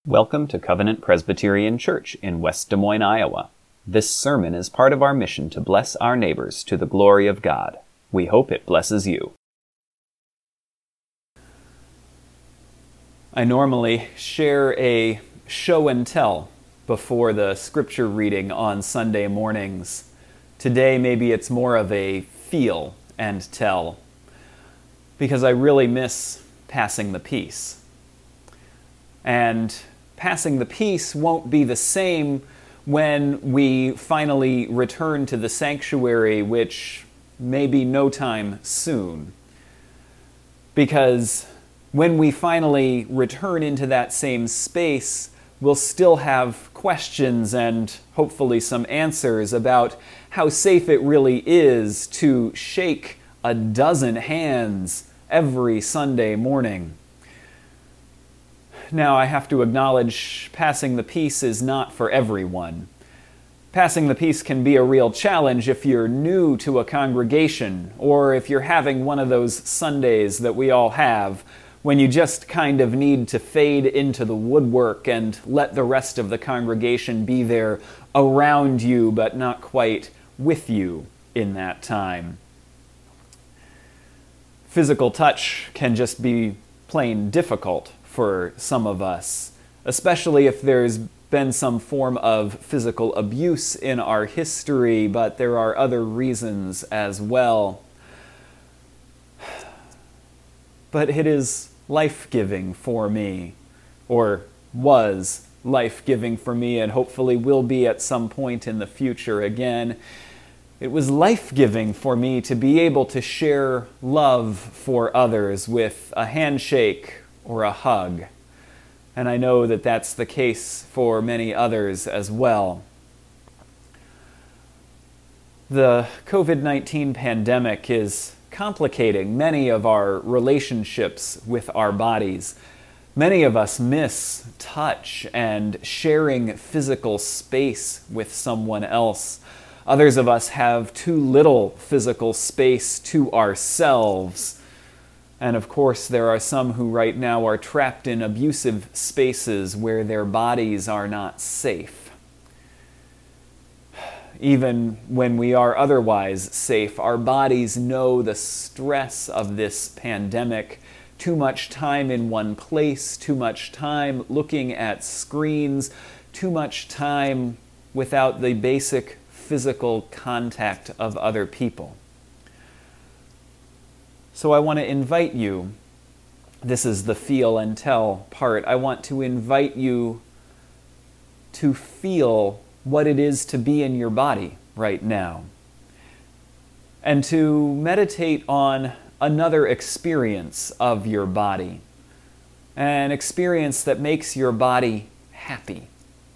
Welcome to Covenant Presbyterian Church in West Des Moines, Iowa. This sermon is part of our mission to bless our neighbors to the glory of God. We hope it blesses you. I normally share a show and tell before the scripture reading on Sunday mornings. Today maybe it's more of a feel and tell, because I really miss passing the peace. And passing the peace won't be the same when we finally return to the sanctuary, which may be no time soon. Because when we finally return into that same space, we'll still have questions and hopefully some answers about how safe it really is to shake a dozen hands every Sunday morning. Now, I have to acknowledge passing the peace is not for everyone. Passing the peace can be a real challenge if you're new to a congregation, or if you're having one of those Sundays that we all have, when you just kind of need to fade into the woodwork and let the rest of the congregation be there around you, but not quite with you in that time. Physical touch can just be plain difficult for some of us, especially if there's been some form of physical abuse in our history, but there are other reasons as well. But it is life-giving for me, or was life-giving for me, and hopefully will be at some point in the future again. It was life-giving for me to be able to share love for others with a handshake or a hug. And I know that that's the case for many others as well. The COVID-19 pandemic is complicating many of our relationships with our bodies. Many of us miss touch and sharing physical space with someone else. Others of us have too little physical space to ourselves. And of course, there are some who right now are trapped in abusive spaces where their bodies are not safe. Even when we are otherwise safe, our bodies know the stress of this pandemic. Too much time in one place, too much time looking at screens, too much time without the basic physical contact of other people. So I want to invite you, this is the feel and tell part, I want to invite you to feel what it is to be in your body right now, and to meditate on another experience of your body, an experience that makes your body happy.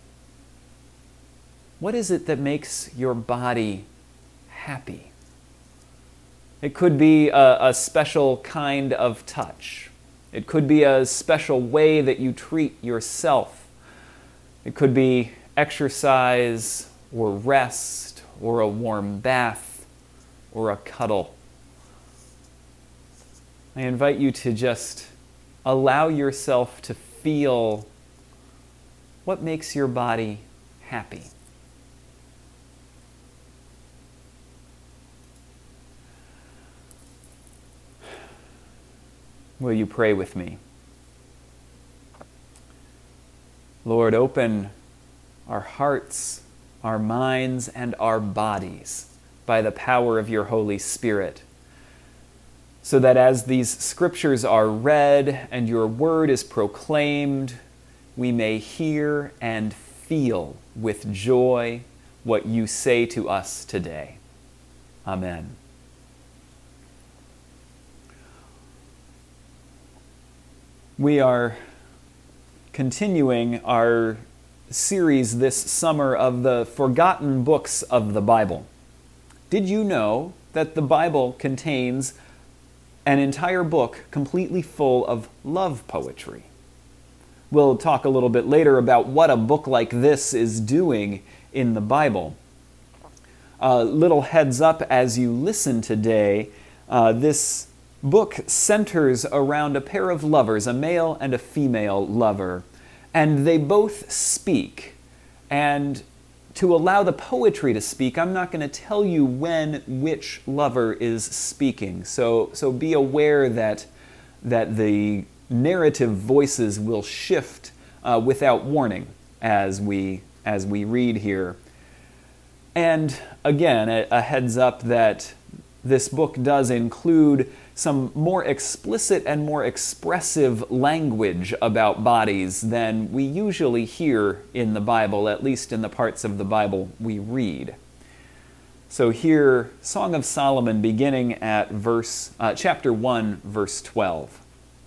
What is it that makes your body happy? It could be a special kind of touch. It could be a special way that you treat yourself. It could be exercise or rest or a warm bath or a cuddle. I invite you to just allow yourself to feel what makes your body happy. Will you pray with me? Lord, open our hearts, our minds, and our bodies by the power of your Holy Spirit, so that as these scriptures are read and your word is proclaimed, we may hear and feel with joy what you say to us today. Amen. We are continuing our series this summer of the forgotten books of the Bible. Did you know that the Bible contains an entire book completely full of love poetry? We'll talk a little bit later about what a book like this is doing in the Bible. A little heads up as you listen today, this book centers around a pair of lovers, a male and a female lover, And they both speak. And to allow the poetry to speak, I'm not going to tell you when which lover is speaking. So be aware that the narrative voices will shift without warning as we read here. And again, a heads up that this book does include some more explicit and more expressive language about bodies than we usually hear in the Bible, at least in the parts of the Bible we read. So here, Song of Solomon, beginning at chapter 1, verse 12.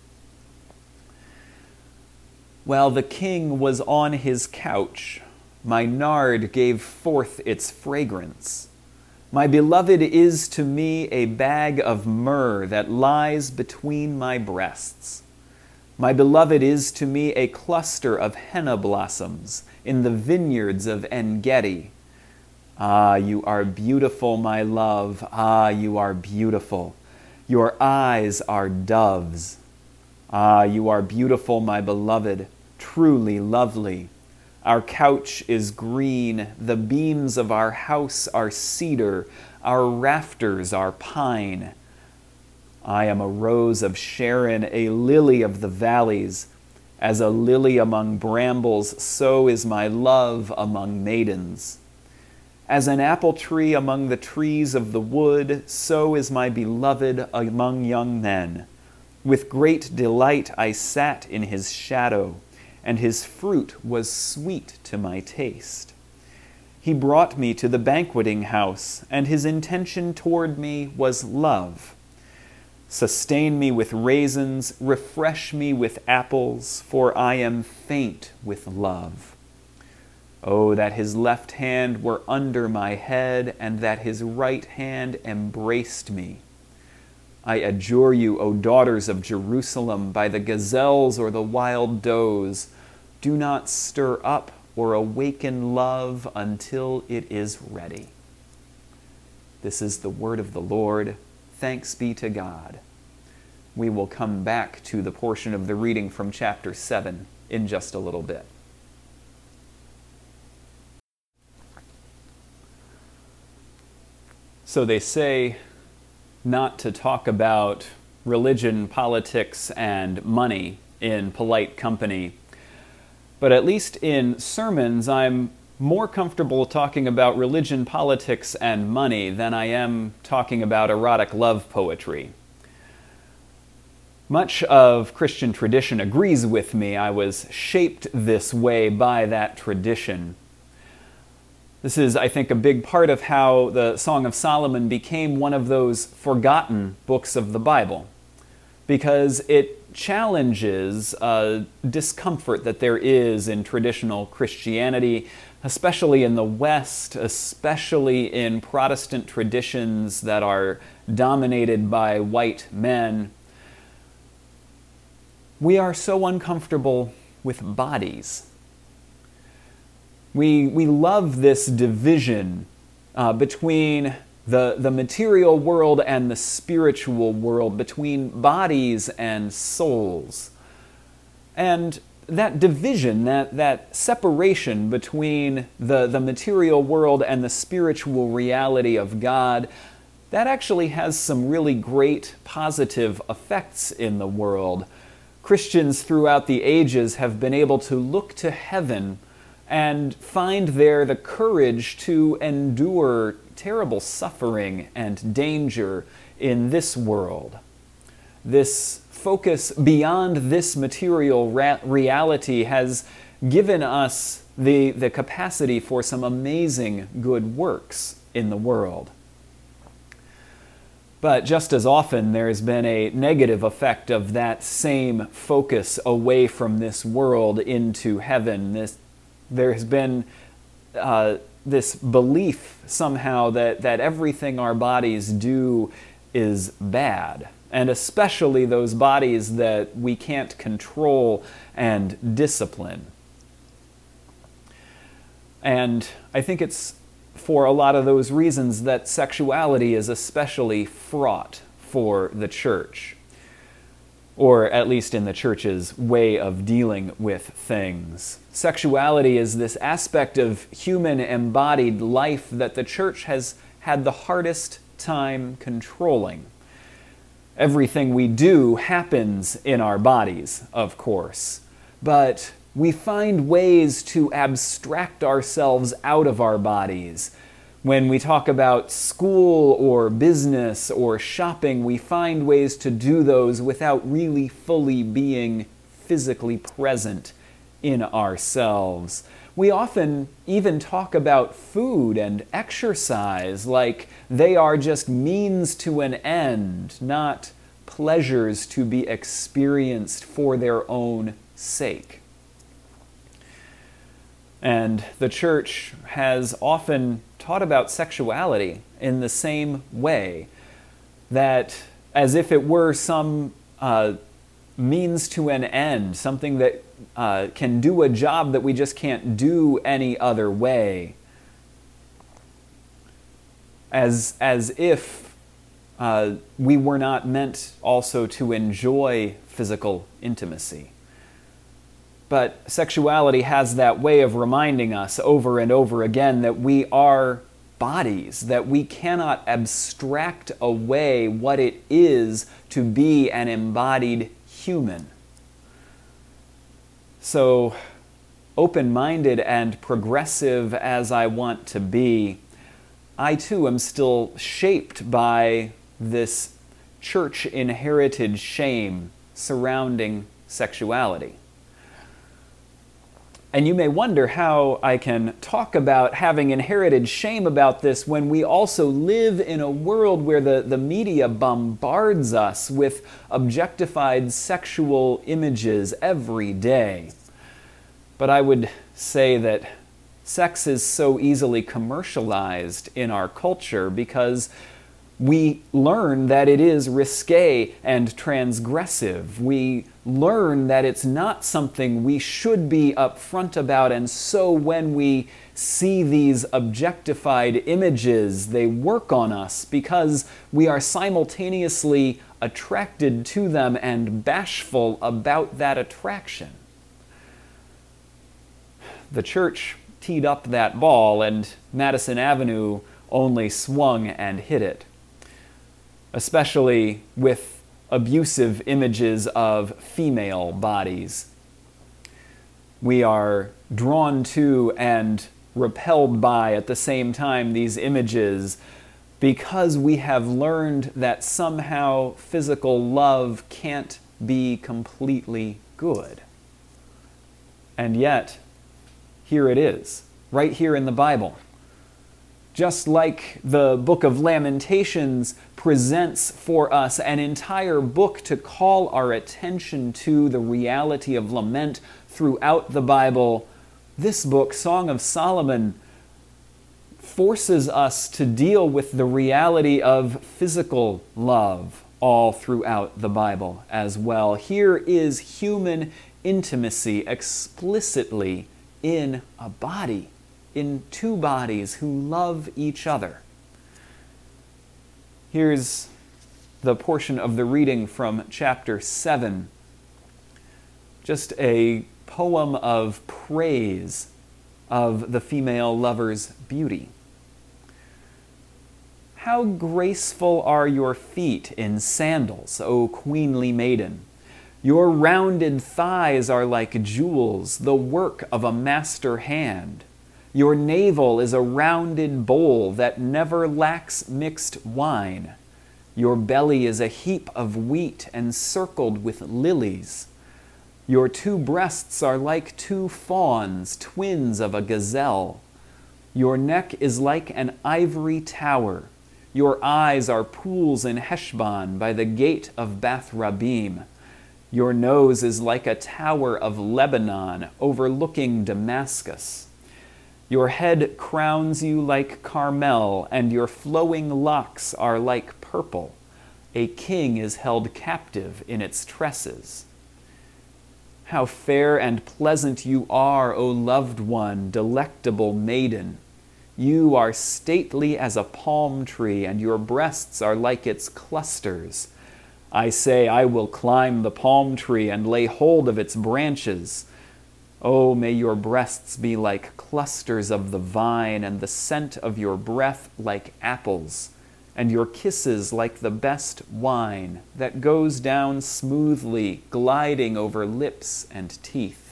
While the king was on his couch, my nard gave forth its fragrance. My beloved is to me a bag of myrrh that lies between my breasts. My beloved is to me a cluster of henna blossoms in the vineyards of En-gedi. Ah, you are beautiful, my love. Ah, you are beautiful. Your eyes are doves. Ah, you are beautiful, my beloved, truly lovely. Our couch is green, the beams of our house are cedar, our rafters are pine. I am a rose of Sharon, a lily of the valleys. As a lily among brambles, so is my love among maidens. As an apple tree among the trees of the wood, so is my beloved among young men. With great delight I sat in his shadow, and his fruit was sweet to my taste. He brought me to the banqueting house, and his intention toward me was love. Sustain me with raisins, refresh me with apples, for I am faint with love. Oh, that his left hand were under my head, and that his right hand embraced me. I adjure you, O daughters of Jerusalem, by the gazelles or the wild does, do not stir up or awaken love until it is ready. This is the word of the Lord. Thanks be to God. We will come back to the portion of the reading from chapter 7 in just a little bit. So they say not to talk about religion, politics, and money in polite company. But at least in sermons, I'm more comfortable talking about religion, politics, and money than I am talking about erotic love poetry. Much of Christian tradition agrees with me. I was shaped this way by that tradition. This is, I think, a big part of how the Song of Solomon became one of those forgotten books of the Bible, because it challenges discomfort that there is in traditional Christianity, especially in the West, especially in Protestant traditions that are dominated by white men. We are so uncomfortable with bodies. We love this division between the material world and the spiritual world, between bodies and souls. And that division, that separation between the material world and the spiritual reality of God, that actually has some really great positive effects in the world. Christians throughout the ages have been able to look to heaven and find there the courage to endure terrible suffering and danger in this world. This focus beyond this material reality has given us the capacity for some amazing good works in the world. But just as often, there has been a negative effect of that same focus away from this world into heaven. There has been this belief somehow that everything our bodies do is bad, and especially those bodies that we can't control and discipline. And I think it's for a lot of those reasons that sexuality is especially fraught for the church. or at least in the church's way of dealing with things. Sexuality is this aspect of human embodied life that the church has had the hardest time controlling. Everything we do happens in our bodies, of course, but we find ways to abstract ourselves out of our bodies. When we talk about school or business or shopping, we find ways to do those without really fully being physically present in ourselves. We often even talk about food and exercise like they are just means to an end, not pleasures to be experienced for their own sake. And the church has often taught about sexuality in the same way, that as if it were some means to an end, something that can do a job that we just can't do any other way. As if we were not meant also to enjoy physical intimacy. But sexuality has that way of reminding us over and over again that we are bodies, that we cannot abstract away what it is to be an embodied human. So, open-minded and progressive as I want to be, I too am still shaped by this church-inherited shame surrounding sexuality. And you may wonder how I can talk about having inherited shame about this when we also live in a world where the media bombards us with objectified sexual images every day. But I would say that sex is so easily commercialized in our culture because we learn that it is risque and transgressive. We learn that it's not something we should be upfront about, and so when we see these objectified images, they work on us because we are simultaneously attracted to them and bashful about that attraction. The church teed up that ball, and Madison Avenue only swung and hit it. Especially with abusive images of female bodies. We are drawn to and repelled by at the same time these images because we have learned that somehow physical love can't be completely good. And yet, here it is, right here in the Bible. Just like the book of Lamentations presents for us an entire book to call our attention to the reality of lament throughout the Bible, this book, Song of Solomon, forces us to deal with the reality of physical love all throughout the Bible as well. Here is human intimacy explicitly in a body, in two bodies who love each other. Here's the portion of the reading from chapter 7. Just a poem of praise of the female lover's beauty. How graceful are your feet in sandals, O queenly maiden! Your rounded thighs are like jewels, the work of a master hand. Your navel is a rounded bowl that never lacks mixed wine. Your belly is a heap of wheat encircled with lilies. Your two breasts are like two fawns, twins of a gazelle. Your neck is like an ivory tower. Your eyes are pools in Heshbon by the gate of Bath-rabbim. Your nose is like a tower of Lebanon overlooking Damascus. Your head crowns you like Carmel, and your flowing locks are like purple. A king is held captive in its tresses. How fair and pleasant you are, O loved one, delectable maiden! You are stately as a palm tree, and your breasts are like its clusters. I say, I will climb the palm tree and lay hold of its branches. Oh, may your breasts be like clusters of the vine, and the scent of your breath like apples, and your kisses like the best wine that goes down smoothly, gliding over lips and teeth.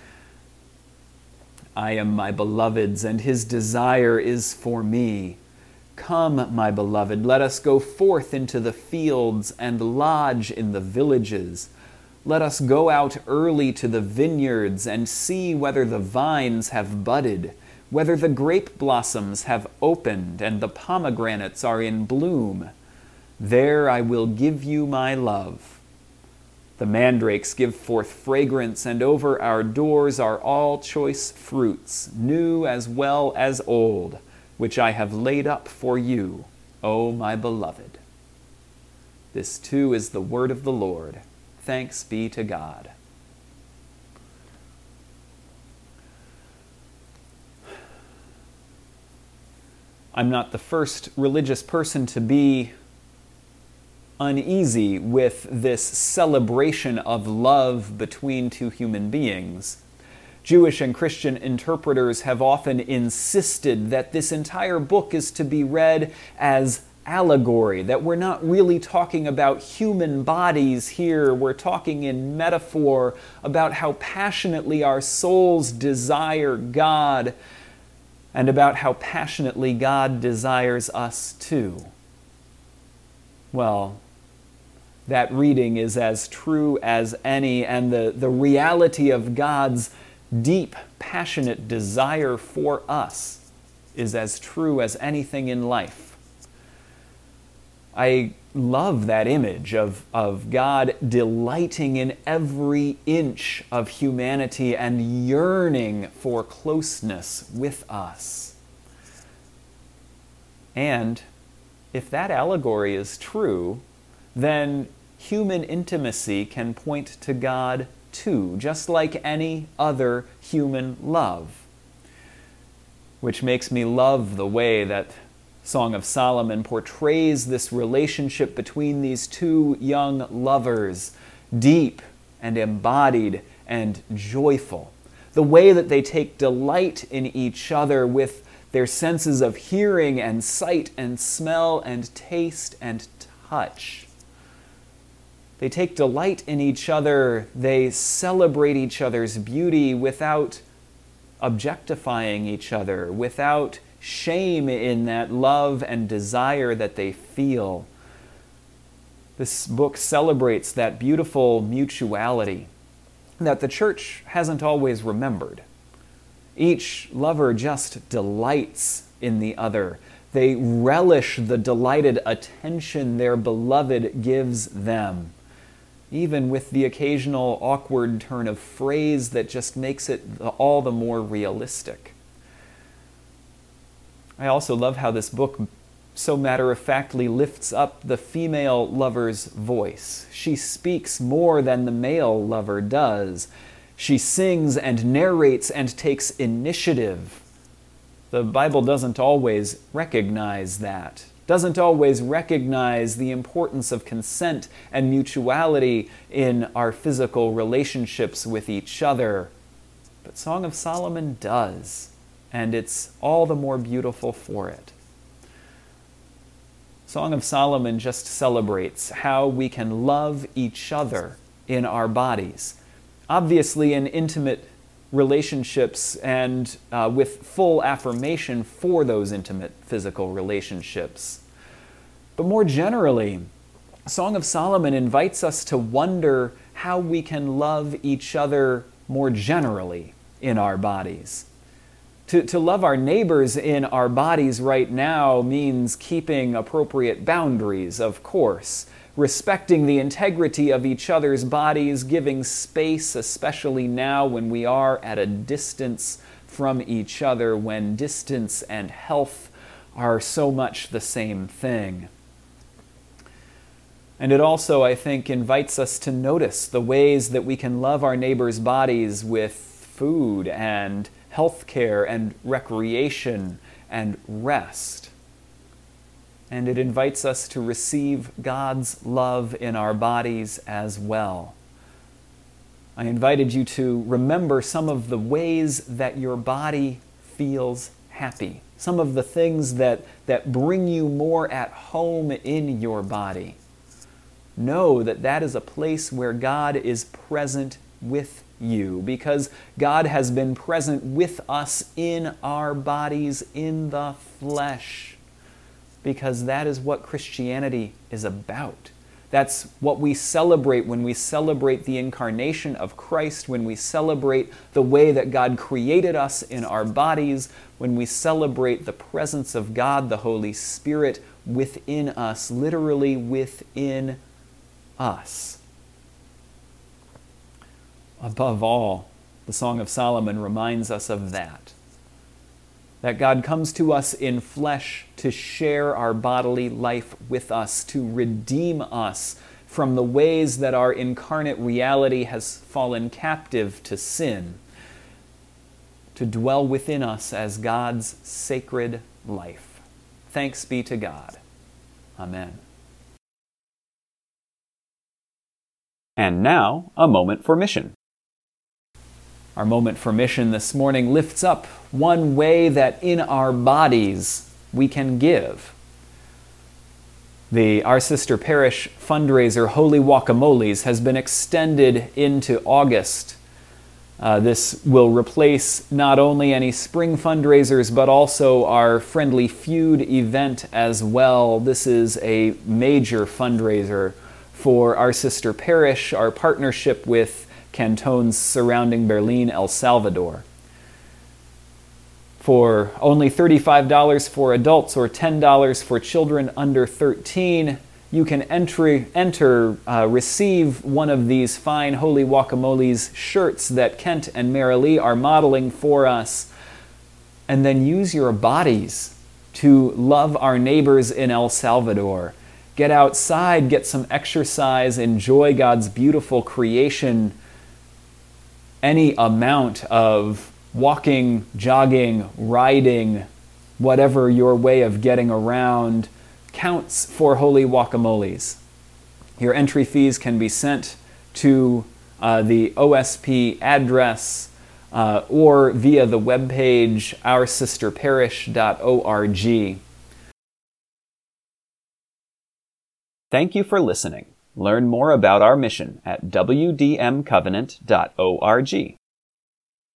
I am my beloved's, and his desire is for me. Come, my beloved, let us go forth into the fields and lodge in the villages. Let us go out early to the vineyards and see whether the vines have budded, whether the grape blossoms have opened and the pomegranates are in bloom. There I will give you my love. The mandrakes give forth fragrance, and over our doors are all choice fruits, new as well as old, which I have laid up for you, O my beloved. This too is the word of the Lord. Thanks be to God. I'm not the first religious person to be uneasy with this celebration of love between two human beings. Jewish and Christian interpreters have often insisted that this entire book is to be read as allegory, that we're not really talking about human bodies here. We're talking in metaphor about how passionately our souls desire God and about how passionately God desires us too. Well, that reading is as true as any, and the reality of God's deep, passionate desire for us is as true as anything in life. I love that image of God delighting in every inch of humanity and yearning for closeness with us. And if that allegory is true, then human intimacy can point to God too, just like any other human love. Which makes me love the way that Song of Solomon portrays this relationship between these two young lovers, deep and embodied and joyful. The way that they take delight in each other with their senses of hearing and sight and smell and taste and touch. They take delight in each other. They celebrate each other's beauty without objectifying each other, without shame in that love and desire that they feel. This book celebrates that beautiful mutuality that the church hasn't always remembered. Each lover just delights in the other. They relish the delighted attention their beloved gives them, even with the occasional awkward turn of phrase that just makes it all the more realistic. I also love how this book so matter-of-factly lifts up the female lover's voice. She speaks more than the male lover does. She sings and narrates and takes initiative. The Bible doesn't always recognize that. Doesn't always recognize the importance of consent and mutuality in our physical relationships with each other. But Song of Solomon does, and it's all the more beautiful for it. Song of Solomon just celebrates how we can love each other in our bodies. Obviously in intimate relationships and with full affirmation for those intimate physical relationships. But more generally, Song of Solomon invites us to wonder how we can love each other more generally in our bodies. To love our neighbors in our bodies right now means keeping appropriate boundaries, of course, respecting the integrity of each other's bodies, giving space, especially now when we are at a distance from each other, when distance and health are so much the same thing. And it also, I think, invites us to notice the ways that we can love our neighbors' bodies with food and healthcare and recreation and rest. and it invites us to receive God's love in our bodies as well. I invited you to remember some of the ways that your body feels happy, some of the things that bring you more at home in your body. Know that that is a place where God is present with you, because God has been present with us in our bodies, in the flesh, because that is what Christianity is about. That's what we celebrate when we celebrate the incarnation of Christ, when we celebrate the way that God created us in our bodies, when we celebrate the presence of God, the Holy Spirit, within us, literally within us. Above all, the Song of Solomon reminds us of that God comes to us in flesh to share our bodily life with us, to redeem us from the ways that our incarnate reality has fallen captive to sin, to dwell within us as God's sacred life. Thanks be to God. Amen. And now, a moment for mission. Our moment for mission this morning lifts up one way that in our bodies we can give. The Our Sister Parish fundraiser, Holy Guacamoles, has been extended into August. This will replace not only any spring fundraisers, but also our Friendly Feud event as well. This is a major fundraiser for Our Sister Parish, our partnership with cantons surrounding Berlin, El Salvador. For only $35 for adults or $10 for children under 13, you can receive one of these fine Holy Guacamoles shirts that Kent and Marilee are modeling for us, and then use your bodies to love our neighbors in El Salvador. Get outside, get some exercise, enjoy God's beautiful creation. Any amount of walking, jogging, riding, whatever your way of getting around, counts for Holy Guacamoles. Your entry fees can be sent to the OSP address or via the webpage oursisterparish.org. Thank you for listening. Learn more about our mission at wdmcovenant.org.